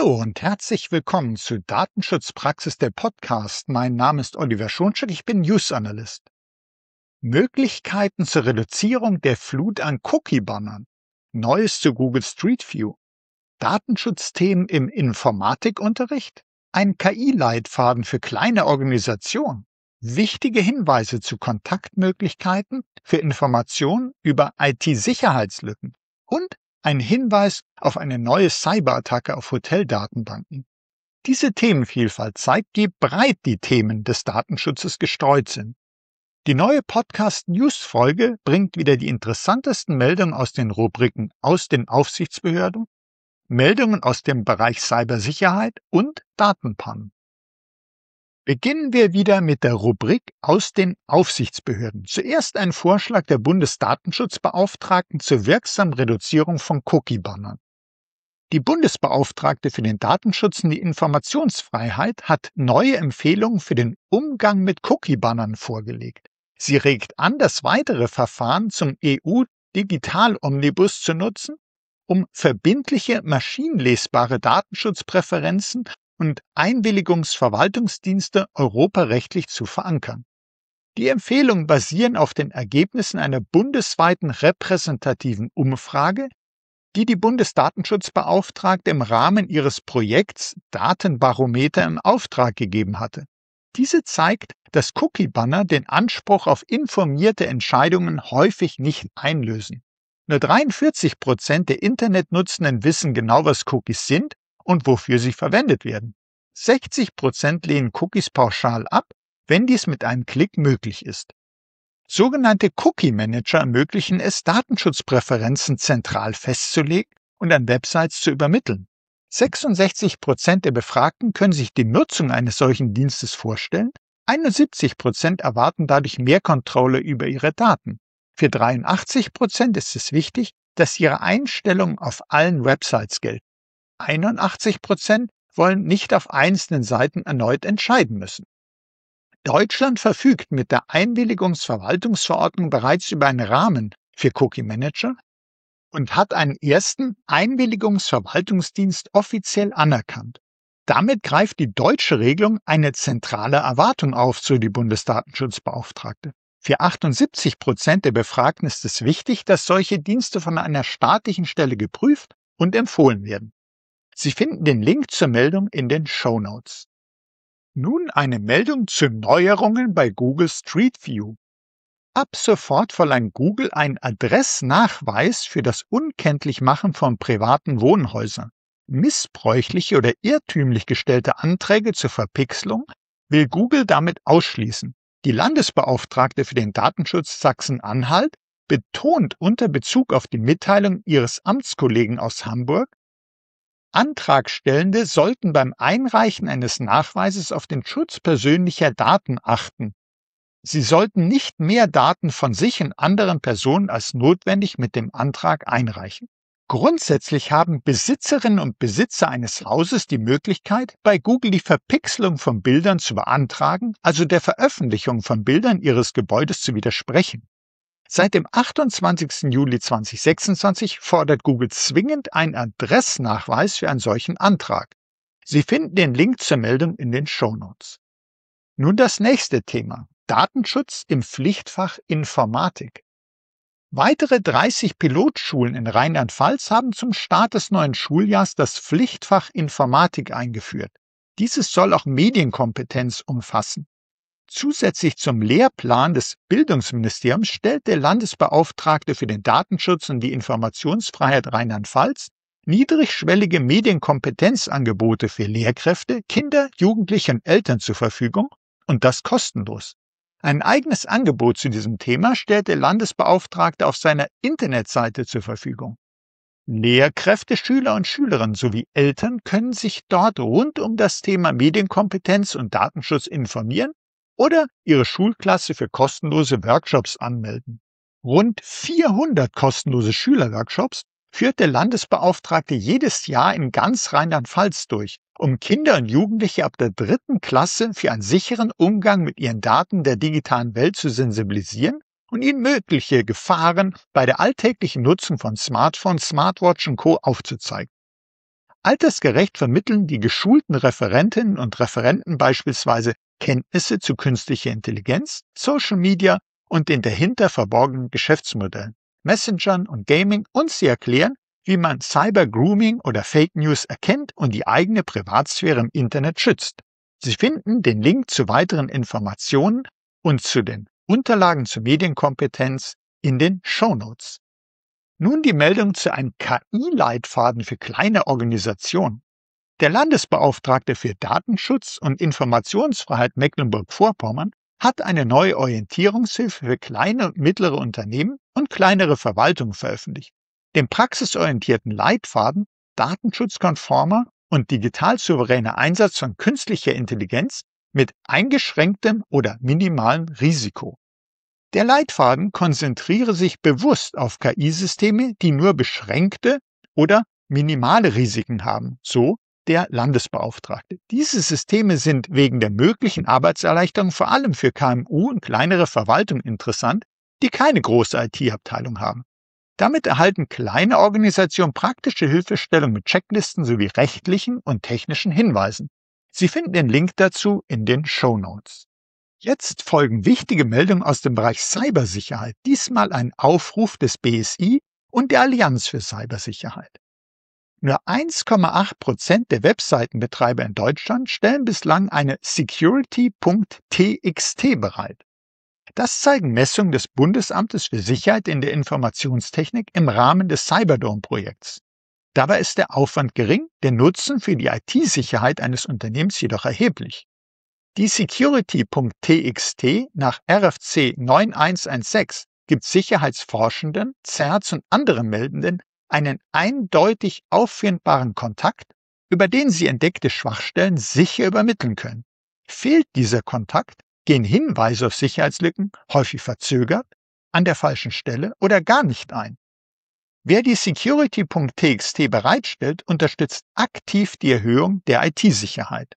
Hallo und herzlich willkommen zu Datenschutzpraxis der Podcast. Mein Name ist Oliver Schoncheck, ich bin News Analyst. Möglichkeiten zur Reduzierung der Flut an Cookie-Bannern. Neues zu Google Street View. Datenschutzthemen im Informatikunterricht. Ein KI-Leitfaden für kleine Organisationen. Wichtige Hinweise zu Kontaktmöglichkeiten für Informationen über IT-Sicherheitslücken. Und ein Hinweis auf eine neue Cyberattacke auf Hoteldatenbanken. Diese Themenvielfalt zeigt, wie breit die Themen des Datenschutzes gestreut sind. Die neue Podcast-News-Folge bringt wieder die interessantesten Meldungen aus den Rubriken aus den Aufsichtsbehörden, Meldungen aus dem Bereich Cybersicherheit und Datenpannen. Beginnen wir wieder mit der Rubrik aus den Aufsichtsbehörden. Zuerst ein Vorschlag der Bundesdatenschutzbeauftragten zur wirksamen Reduzierung von Cookie-Bannern. Die Bundesbeauftragte für den Datenschutz und die Informationsfreiheit hat neue Empfehlungen für den Umgang mit Cookie-Bannern vorgelegt. Sie regt an, das weitere Verfahren zum EU-Digital-Omnibus zu nutzen, um verbindliche maschinenlesbare Datenschutzpräferenzen und Einwilligungsverwaltungsdienste europarechtlich zu verankern. Die Empfehlungen basieren auf den Ergebnissen einer bundesweiten repräsentativen Umfrage, die die Bundesdatenschutzbeauftragte im Rahmen ihres Projekts Datenbarometer im Auftrag gegeben hatte. Diese zeigt, dass Cookie-Banner den Anspruch auf informierte Entscheidungen häufig nicht einlösen. Nur 43% der Internetnutzenden wissen genau, was Cookies sind und wofür sie verwendet werden. 60% lehnen Cookies pauschal ab, wenn dies mit einem Klick möglich ist. Sogenannte Cookie-Manager ermöglichen es, Datenschutzpräferenzen zentral festzulegen und an Websites zu übermitteln. 66% der Befragten können sich die Nutzung eines solchen Dienstes vorstellen, 71% erwarten dadurch mehr Kontrolle über ihre Daten. Für 83% ist es wichtig, dass ihre Einstellungen auf allen Websites gelten. 81% wollen nicht auf einzelnen Seiten erneut entscheiden müssen. Deutschland verfügt mit der Einwilligungsverwaltungsverordnung bereits über einen Rahmen für Cookie-Manager und hat einen ersten Einwilligungsverwaltungsdienst offiziell anerkannt. Damit greift die deutsche Regelung eine zentrale Erwartung auf, so die Bundesdatenschutzbeauftragte. Für 78% der Befragten ist es wichtig, dass solche Dienste von einer staatlichen Stelle geprüft und empfohlen werden. Sie finden den Link zur Meldung in den Shownotes. Nun eine Meldung zu Neuerungen bei Google Street View. Ab sofort verlangt Google einen Adressnachweis für das Unkenntlichmachen von privaten Wohnhäusern. Missbräuchliche oder irrtümlich gestellte Anträge zur Verpixelung will Google damit ausschließen. Die Landesbeauftragte für den Datenschutz Sachsen-Anhalt betont unter Bezug auf die Mitteilung ihres Amtskollegen aus Hamburg, Antragstellende sollten beim Einreichen eines Nachweises auf den Schutz persönlicher Daten achten. Sie sollten nicht mehr Daten von sich und anderen Personen als notwendig mit dem Antrag einreichen. Grundsätzlich haben Besitzerinnen und Besitzer eines Hauses die Möglichkeit, bei Google die Verpixelung von Bildern zu beantragen, also der Veröffentlichung von Bildern ihres Gebäudes zu widersprechen. Seit dem 28. Juli 2026 fordert Google zwingend einen Adressnachweis für einen solchen Antrag. Sie finden den Link zur Meldung in den Shownotes. Nun das nächste Thema: Datenschutz im Pflichtfach Informatik. Weitere 30 Pilotschulen in Rheinland-Pfalz haben zum Start des neuen Schuljahrs das Pflichtfach Informatik eingeführt. Dieses soll auch Medienkompetenz umfassen. Zusätzlich zum Lehrplan des Bildungsministeriums stellt der Landesbeauftragte für den Datenschutz und die Informationsfreiheit Rheinland-Pfalz niedrigschwellige Medienkompetenzangebote für Lehrkräfte, Kinder, Jugendliche und Eltern zur Verfügung, und das kostenlos. Ein eigenes Angebot zu diesem Thema stellt der Landesbeauftragte auf seiner Internetseite zur Verfügung. Lehrkräfte, Schüler und Schülerinnen sowie Eltern können sich dort rund um das Thema Medienkompetenz und Datenschutz informieren oder ihre Schulklasse für kostenlose Workshops anmelden. Rund 400 kostenlose Schülerworkshops führt der Landesbeauftragte jedes Jahr in ganz Rheinland-Pfalz durch, um Kinder und Jugendliche ab der 3. Klasse für einen sicheren Umgang mit ihren Daten der digitalen Welt zu sensibilisieren und ihnen mögliche Gefahren bei der alltäglichen Nutzung von Smartphones, Smartwatch und Co. aufzuzeigen. Altersgerecht vermitteln die geschulten Referentinnen und Referenten beispielsweise Kenntnisse zu künstlicher Intelligenz, Social Media und den dahinter verborgenen Geschäftsmodellen, Messengern und Gaming, und sie erklären, wie man Cyber-Grooming oder Fake News erkennt und die eigene Privatsphäre im Internet schützt. Sie finden den Link zu weiteren Informationen und zu den Unterlagen zur Medienkompetenz in den Shownotes. Nun die Meldung zu einem KI-Leitfaden für kleine Organisationen. Der Landesbeauftragte für Datenschutz und Informationsfreiheit Mecklenburg-Vorpommern hat eine neue Orientierungshilfe für kleine und mittlere Unternehmen und kleinere Verwaltungen veröffentlicht. Den praxisorientierten Leitfaden datenschutzkonformer und digital souveräner Einsatz von künstlicher Intelligenz mit eingeschränktem oder minimalem Risiko. Der Leitfaden konzentriere sich bewusst auf KI-Systeme, die nur beschränkte oder minimale Risiken haben, so der Landesbeauftragte. Diese Systeme sind wegen der möglichen Arbeitserleichterung vor allem für KMU und kleinere Verwaltungen interessant, die keine große IT-Abteilung haben. Damit erhalten kleine Organisationen praktische Hilfestellung mit Checklisten sowie rechtlichen und technischen Hinweisen. Sie finden den Link dazu in den Shownotes. Jetzt folgen wichtige Meldungen aus dem Bereich Cybersicherheit, diesmal ein Aufruf des BSI und der Allianz für Cybersicherheit. Nur 1,8% der Webseitenbetreiber in Deutschland stellen bislang eine Security.txt bereit. Das zeigen Messungen des Bundesamtes für Sicherheit in der Informationstechnik im Rahmen des Cyberdome-Projekts. Dabei ist der Aufwand gering, der Nutzen für die IT-Sicherheit eines Unternehmens jedoch erheblich. Die Security.txt nach RFC 9116 gibt Sicherheitsforschenden, CERTs und anderen Meldenden einen eindeutig auffindbaren Kontakt, über den sie entdeckte Schwachstellen sicher übermitteln können. Fehlt dieser Kontakt, gehen Hinweise auf Sicherheitslücken häufig verzögert, an der falschen Stelle oder gar nicht ein. Wer die Security.txt bereitstellt, unterstützt aktiv die Erhöhung der IT-Sicherheit.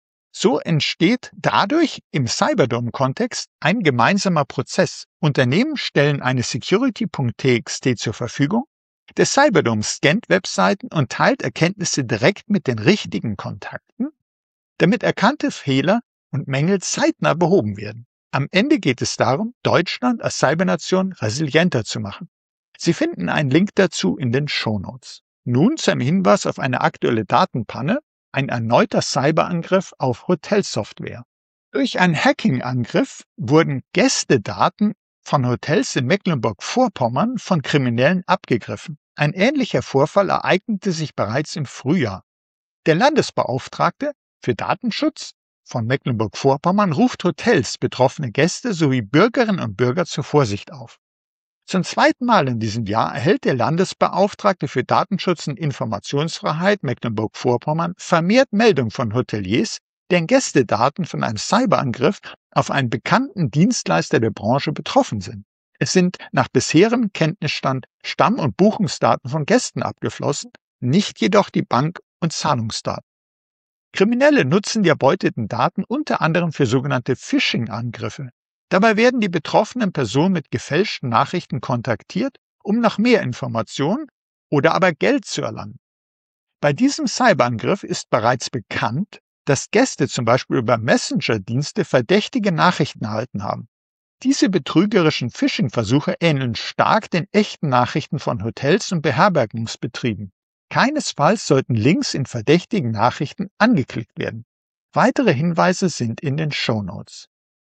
So entsteht dadurch im Cyberdome-Kontext ein gemeinsamer Prozess. Unternehmen stellen eine Security.txt zur Verfügung, der Cyberdome scannt Webseiten und teilt Erkenntnisse direkt mit den richtigen Kontakten, damit erkannte Fehler und Mängel zeitnah behoben werden. Am Ende geht es darum, Deutschland als Cybernation resilienter zu machen. Sie finden einen Link dazu in den Shownotes. Nun zu einem Hinweis auf eine aktuelle Datenpanne, ein erneuter Cyberangriff auf Hotelsoftware. Durch einen Hacking-Angriff wurden Gästedaten von Hotels in Mecklenburg-Vorpommern von Kriminellen abgegriffen. Ein ähnlicher Vorfall ereignete sich bereits im Frühjahr. Der Landesbeauftragte für Datenschutz von Mecklenburg-Vorpommern ruft Hotels, betroffene Gäste sowie Bürgerinnen und Bürger zur Vorsicht auf. Zum zweiten Mal in diesem Jahr erhält der Landesbeauftragte für Datenschutz und Informationsfreiheit Mecklenburg-Vorpommern vermehrt Meldungen von Hoteliers, deren Gästedaten von einem Cyberangriff auf einen bekannten Dienstleister der Branche betroffen sind. Es sind nach bisherigem Kenntnisstand Stamm- und Buchungsdaten von Gästen abgeflossen, nicht jedoch die Bank- und Zahlungsdaten. Kriminelle nutzen die erbeuteten Daten unter anderem für sogenannte Phishing-Angriffe. Dabei werden die betroffenen Personen mit gefälschten Nachrichten kontaktiert, um nach mehr Informationen oder aber Geld zu erlangen. Bei diesem Cyberangriff ist bereits bekannt, dass Gäste zum Beispiel über Messenger-Dienste verdächtige Nachrichten erhalten haben. Diese betrügerischen Phishing-Versuche ähneln stark den echten Nachrichten von Hotels und Beherbergungsbetrieben. Keinesfalls sollten Links in verdächtigen Nachrichten angeklickt werden. Weitere Hinweise sind in den Shownotes.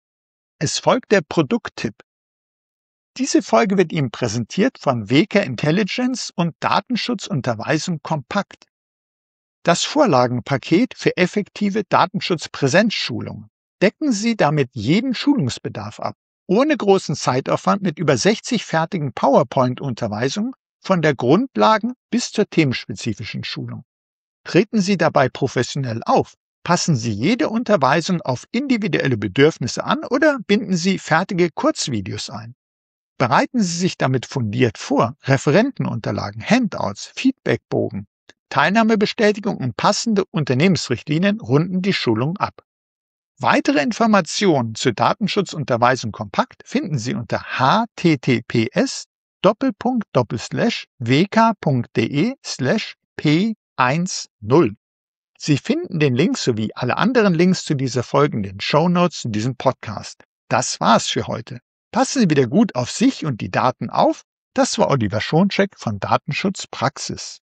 Es folgt der Produkttipp. Diese Folge wird Ihnen präsentiert von WK Intelligence und Datenschutzunterweisung Kompakt. Das Vorlagenpaket für effektive Datenschutzpräsenzschulungen. Decken Sie damit jeden Schulungsbedarf ab, ohne großen Zeitaufwand mit über 60 fertigen PowerPoint-Unterweisungen von der Grundlagen bis zur themenspezifischen Schulung. Treten Sie dabei professionell auf. Passen Sie jede Unterweisung auf individuelle Bedürfnisse an oder binden Sie fertige Kurzvideos ein. Bereiten Sie sich damit fundiert vor. Referentenunterlagen, Handouts, Feedbackbogen, Teilnahmebestätigung und passende Unternehmensrichtlinien runden die Schulung ab. Weitere Informationen zur Datenschutzunterweisung Kompakt finden Sie unter https://wk.de/p 10. Sie finden den Link sowie alle anderen Links zu dieser Folge in den Shownotes zu diesem Podcast. Das war's für heute. Passen Sie wieder gut auf sich und die Daten auf. Das war Oliver Schoncheck von Datenschutz Praxis.